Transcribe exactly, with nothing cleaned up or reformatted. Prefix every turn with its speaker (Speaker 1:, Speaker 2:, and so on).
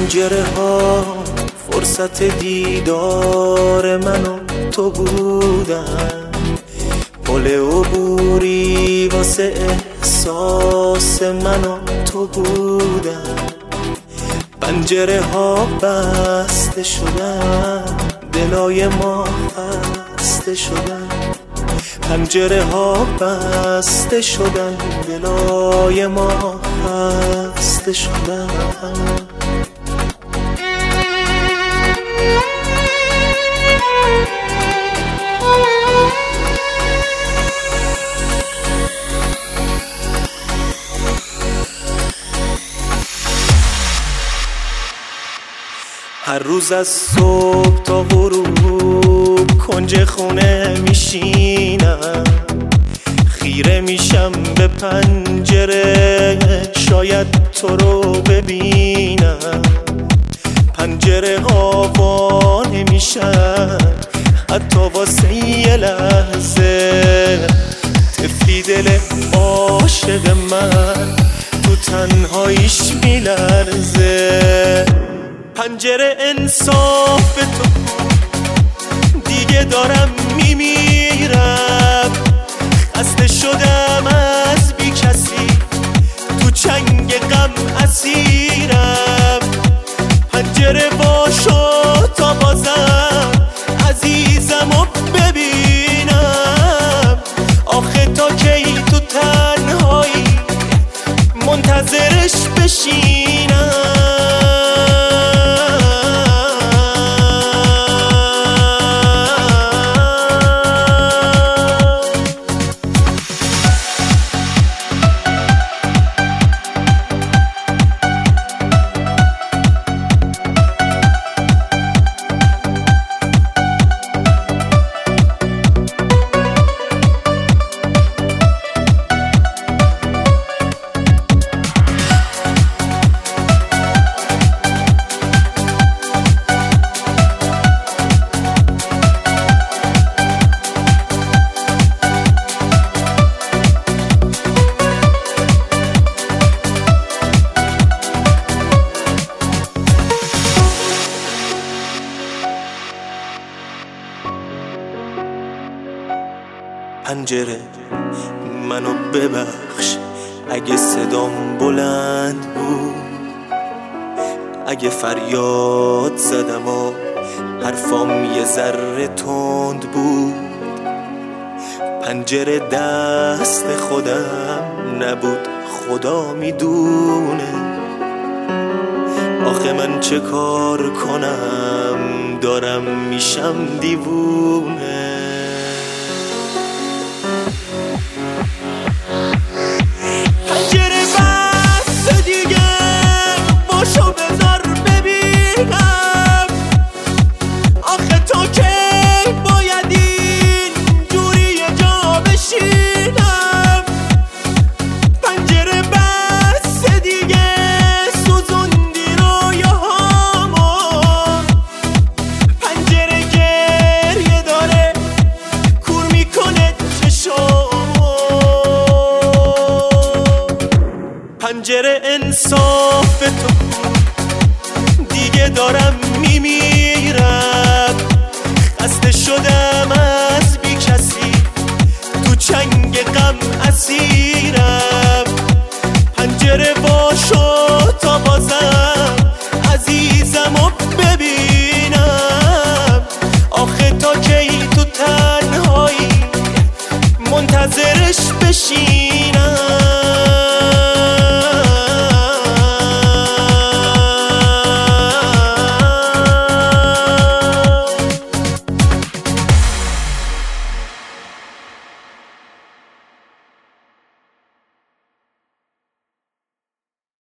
Speaker 1: پنجره ها فرصت دیدار من و تو بودن، پل عبوری واسه احساس من و تو بودن. پنجره ها بسته شدن، دلای ما خسته شدن. پنجره ها بسته شدن، دلای ما خسته شدن. هر روز از صبح تا غروب کنج خونه میشینم، خیره میشم به پنجره شاید تو رو ببینم. پنجره ها وا نمیشن حتی واسه یه لحظه، طفلی دل عاشق من تو تنهاییش میلرزه. پنجره انصاف تو دیگه دارم میمیرم، خسته شدم از بی کسی تو چنگ غم اسیرم. پنجره باشو تا بازم عزیزمو ببینم، آخه تا کی تو تنهایی منتظرش بشینم. پنجره منو ببخش اگه صدام بلند بود، اگه فریاد زدم و حرفام یه ذره تند بود. پنجره دست خودم نبود، خدا میدونه. آخه من چه کار کنم دارم میشم دیوونه. پنجره بس دیگه باشو بذار ببینم، آخه تا کی باید این جوری یه جا بشینم. پنجره بس دیگه سوزوندی رویاهامو، پنجره گریه داره کور میکنه چشامو. پنجره انصاف تو دیگه دارم میمیرم، خسته شدم از بی کسی تو چنگ غم اسیرم.